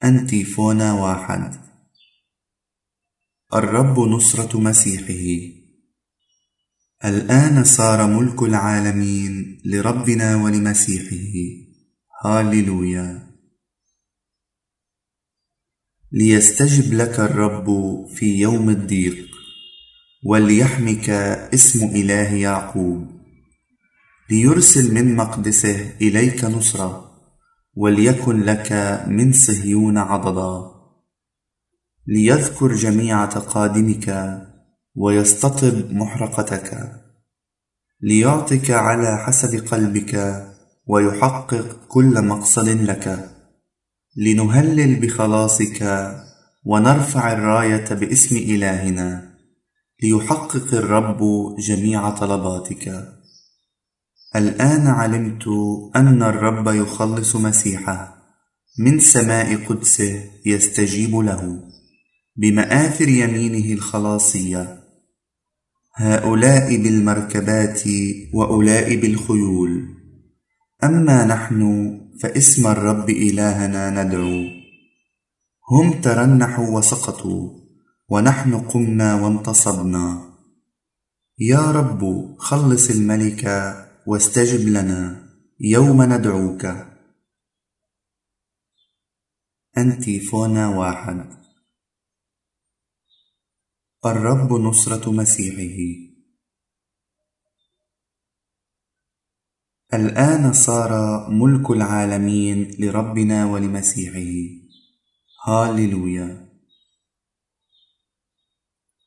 أنتيفونا 1. الرب نصرة مسيحه. الآن صار ملك العالمين لربنا ولمسيحه. هاليلويا. ليستجب لك الرب في يوم الضيق، وليحمك اسم إله يعقوب. ليرسل من مقدسه إليك نصرة، وليكن لك من صهيون عضدا. ليذكر جميع تقادمك ويستطب محرقتك. ليعطك على حسب قلبك ويحقق كل مقصد لك. لنهلل بخلاصك ونرفع الراية باسم إلهنا. ليحقق الرب جميع طلباتك. الآن علمت أن الرب يخلص مسيحه، من سماء قدسه يستجيب له بمآثر يمينه الخلاصية. هؤلاء بالمركبات وأولاء بالخيول، أما نحن فاسم الرب إلهنا ندعو. هم ترنحوا وسقطوا، ونحن قمنا وانتصبنا. يا رب خلص الملك واستجب لنا يوم ندعوك. أنتيفونا 1. الرب نصرة مسيحه. الآن صار ملك العالمين لربنا ولمسيحه. هاليلويا.